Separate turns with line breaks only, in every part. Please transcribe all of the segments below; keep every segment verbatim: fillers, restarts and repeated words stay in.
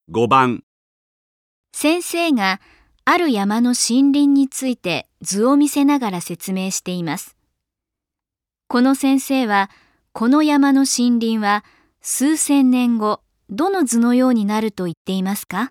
ごばん、
先生がある山の森林について図を見せながら説明しています。この先生は、この山の森林は数千年後、どの図のようになると言っていますか？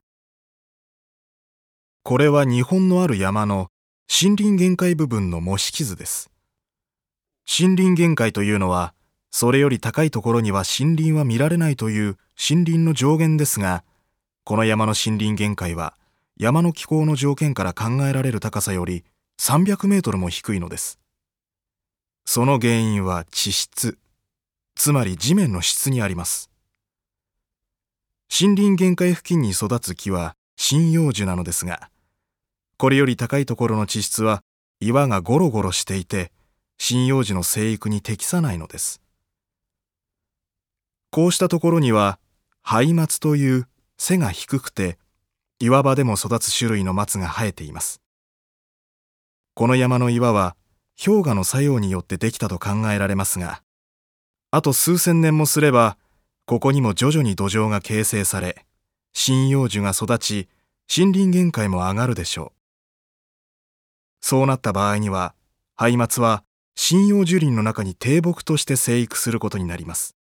これは日本のある山の森林限界部分の模式図です。森林限界というのは、それより高いところには森林は見られないという森林の上限ですが、この山の森林限界は山の気候の条件から考えられる高さよりさんびゃくメートルも低いのです。その原因は地質、つまり地面の質にあります。森林限界付近に育つ木は針葉樹なのですが、これより高いところの地質は岩がゴロゴロしていて、針葉樹の生育に適さないのです。こうしたところには、灰松という背が低くて、岩場でも育つ種類の松が生えています。この山の岩は、氷河の作用によってできたと考えられますが、あと数千年もすれば、ここにも徐々に土壌が形成され、針葉樹が育ち、森林限界も上がるでしょう。そうなった場合には、灰松は針葉樹林の中に低木として生育することになります。